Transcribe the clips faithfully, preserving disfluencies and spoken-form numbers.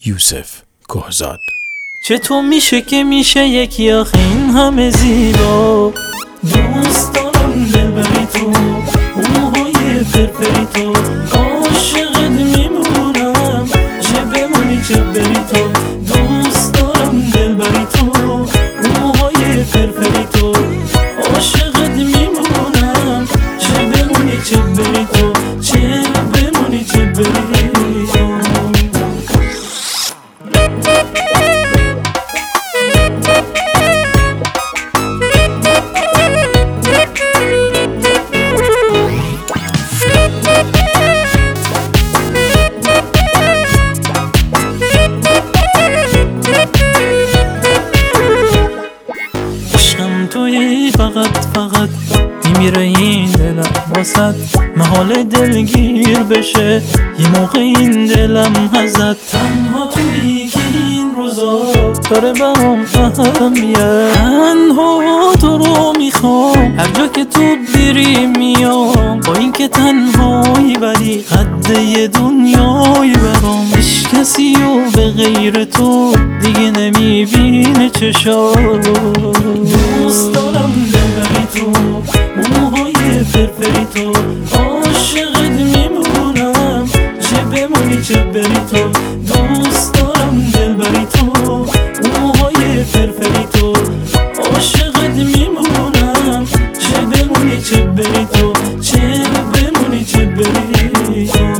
یوسف کهزاد. چطور میشه که میشه یکی آخه این همه زیبا؟ دوست دارم دلبری تو، اون موهای فرفری تو، عاشقت میمونم چه بمونی چه بری تو. دوست دارم دلبری تو، اون موهای فرفری تو، عاشقت میمونم چه بمونی چه بری تو، چه بمونی چه بری تو. عشقم توی فقط فقط میمیره این دلم واسد، محال دلگیر بشه یه موقع این دلم ازت. تنها توی که این روزا داره برام اهمیت، تنها تو رو میخوام هر جا که تو بیری میام، با این که تنهایی ولی قد یه دنیایی برام. هیچ کسی و به غیر تو دیگه نمیبینه چشام. دوست دارم دلبری تو، اون موهای فرفری تو، عاشقت میمونم چه بمونی چه بری تو. دوست دارم دلبری تو، اون موهای فرفری تو، عاشقت میمونم چه بمونی چه بری تو، چه بمونی چه بری تو.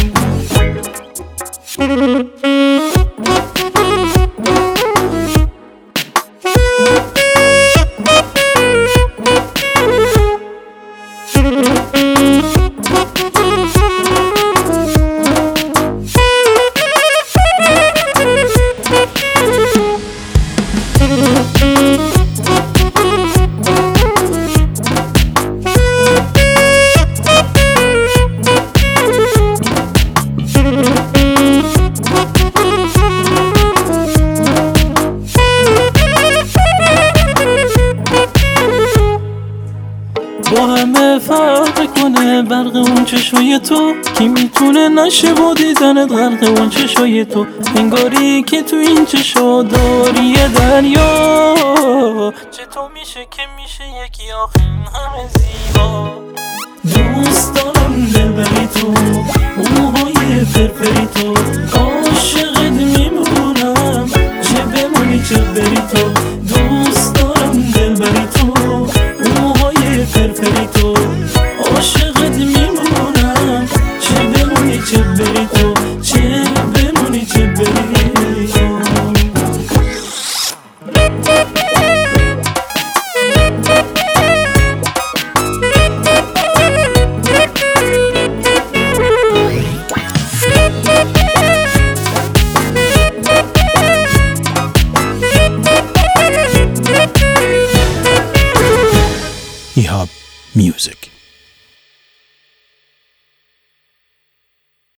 با همه فرق کنه برق اون چشای تو، کی میتونه نشه با دیدنت غرق اون چشای تو. انگاری که تو این چشا داری یه دریا. چطور میشه که میشه یکی آخه این همه زیبا؟ دوست دارم دلبری تو، اون موهای فرفری تو، عاشقت میمونم چه بمونی چه بری تو. دوست دارم دلبری تو، اون موهای فرفری تو، عاشقت میمونم چه بمونی چه بری تو، چه بمونی چه بری تو. ایهاب میوزیک.